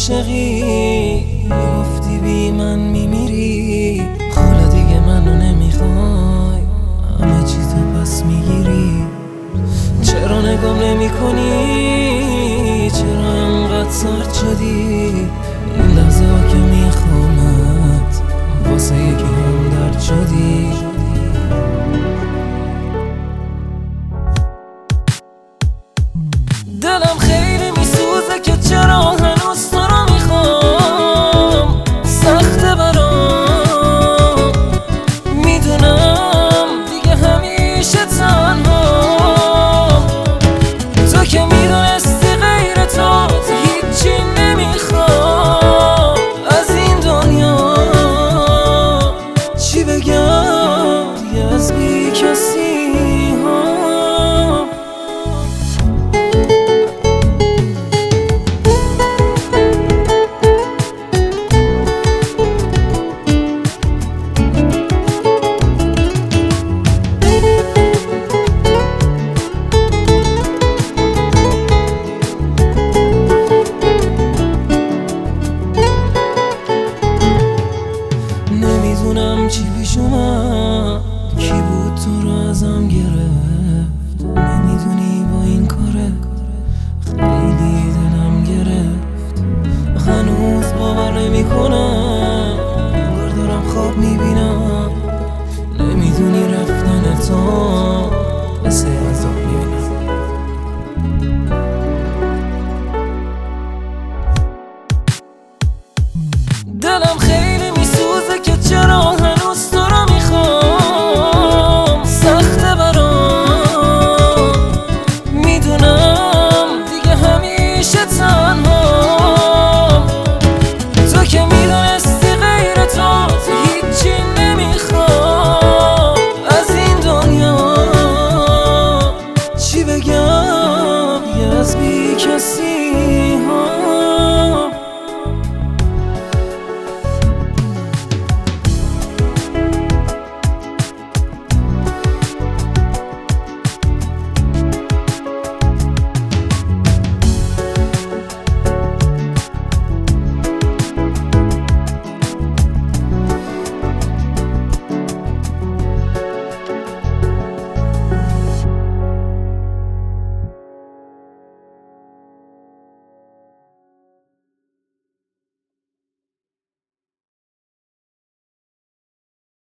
عاشقی گفتی بی من میمیری، حالا دیگه منو نمیخوای، همه چی تو پس میگیری. چرا نگام نمی کنی؟ چرا انقدر سرد شدی؟ این لحظه ها که میخوامت واسه یکی هم درد شدی. دلم خیلی میسوزه که چرا هنوز تو رو میخوام، سخته برام، میدونم دیگه همیشه تنها. تو که میدونستی غیر تو هیچی نمیخوام از این دنیا. چی بگم دیگه از بی کسی ها. نمیدونم چی پیش اومد، کی بود تو رو ازم گرفت. نمیدونی با این کاره خیلی دلم گرفت. هنوز باور نمیکنم، انگار دارم خواب میبینم. نمیدونی رفتن تو مثل عذاب میبینم. دلم